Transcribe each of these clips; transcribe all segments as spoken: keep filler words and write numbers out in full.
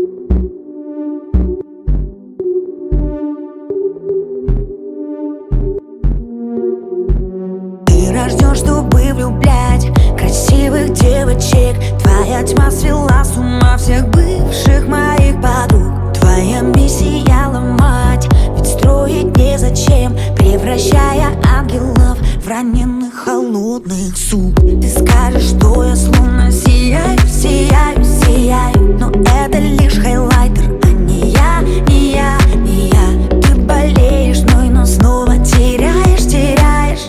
Ты рожден, чтобы влюблять красивых девочек. Твоя тьма свела с ума всех бывших моих подруг. Твоя миссия ломать, ведь строить незачем, превращая ангелов в раненых холодных сук. Ты скажешь, что я словно сияю, сияю, сияю, но это лишь хайлайтер, а не я, не я, не я. Ты болеешь мной, но снова теряешь, теряешь.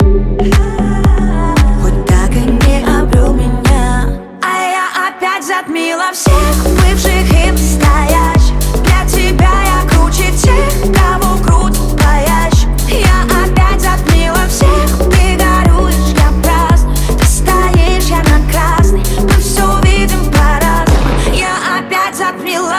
Хоть так и не обрел меня, а я опять затмила всех бывших и настоящих. Для тебя я круче тех, кого крутит боящих. Я опять затмила всех, ты горюешь, я праздную. Ты стоишь, я на красный, мы все видим по-разному. Я опять затмила.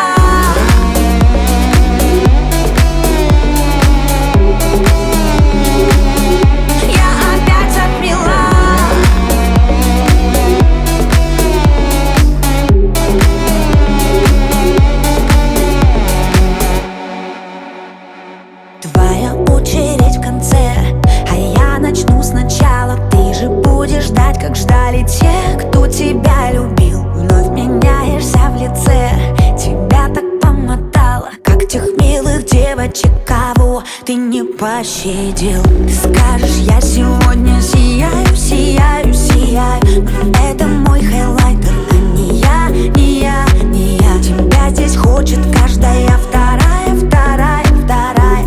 Твоя очередь в конце, а я начну сначала. Ты же будешь ждать, как ждали те, кто тебя любил. Вновь меняешься в лице, тебя так помотало, как тех милых девочек, кого ты не пощадил. Ты скажешь, я сегодня сияю, сияю, сияю, но это мой хайлайтер, а не я, не я, не я. Тебя здесь хочет каждая вторая, вторая, вторая.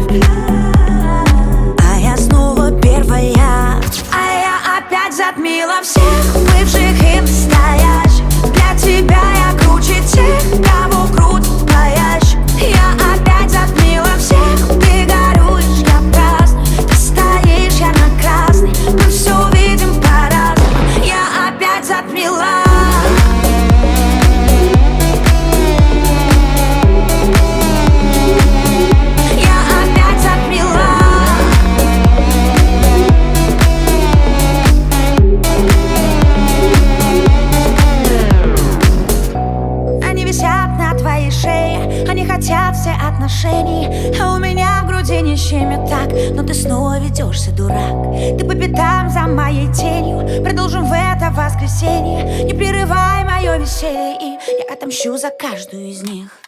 А я снова первая, а я опять затмила всех бывших и настоящих. Для тебя я круче тех, кого крутит боящих. Я опять затмила всех, ты горюешь, я праздную. Ты стоишь, я на красный, мы все видим по-разному. Я опять затмила. Они хотят все отношений, а у меня в груди не щемит так. Но ты снова ведешься, дурак. Ты по пятам за моей тенью. Продолжим в это воскресенье. Не прерывай мое веселье, и я отомщу за каждую из них.